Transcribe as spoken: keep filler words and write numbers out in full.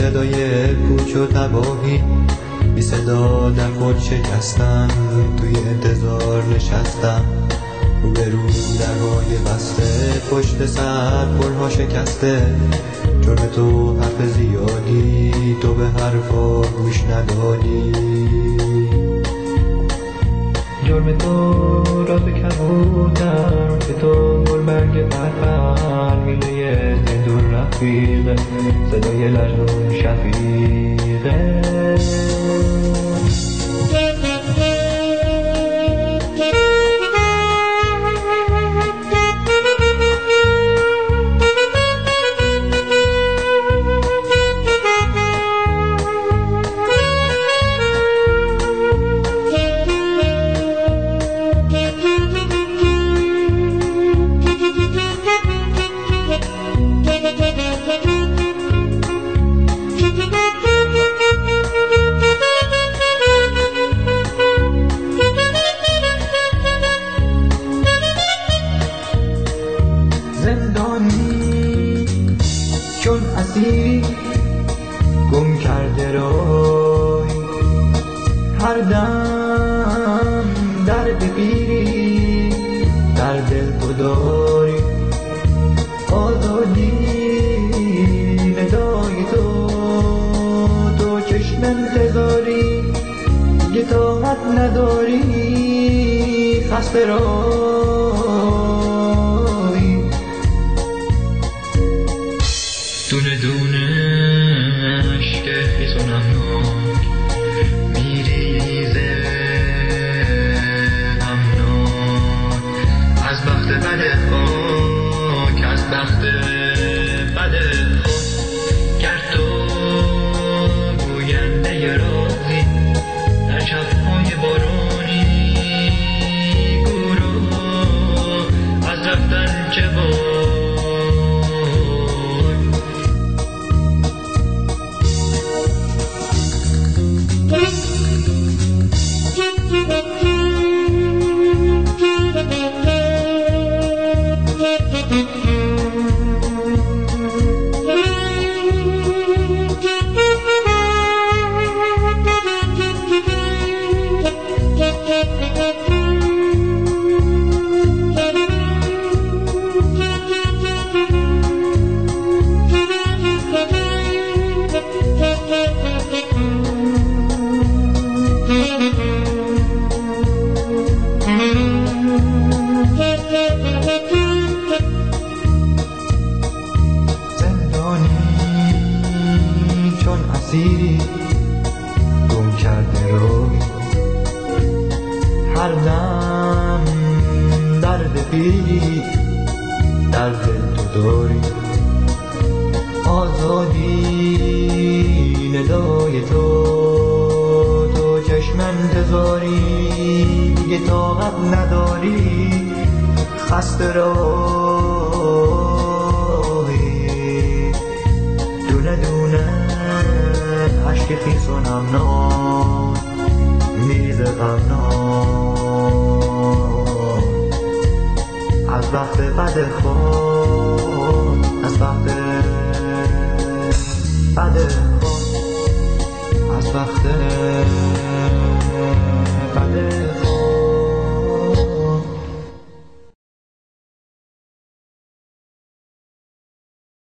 صدای پوچ و تباهی، بی صدا در خود شکستم، توی انتظار نشستم، رو به رو درهای بسته، پشت سر پلها شکسته. جرم تو حرف زیادی، تو به حرفا گوش ندادی. جرم تو راز کبودم که تو گلبرگ پرپر، میله دور رفیقه، صدای لجنون شفیقه. زندانی چون اسیر گم کرده رای، هر دم درد پیری در دل تو داری. آزادی ندای تو، تو چشم انتظاری، دیگه طاقت نداری، خسته رای. دونه دونه عشق خیزونم ناک میریزه غمناک، از بخت بد خاک، از بخت بد خاک. گر تو گوینده رازی در شب‌های بارانی، گورو از رفتن چه وای. اسیری گم کرده روی، هر دم درد پیری در دل تو داری. آزادی ندای تو، تو چشم انتظاری، دیگه طاقت نداری، خسته راهی. دونه دونه عشق خیزونم ناک میریزه غمناک، از بخت بد خود، از بخت بد خود، از بخت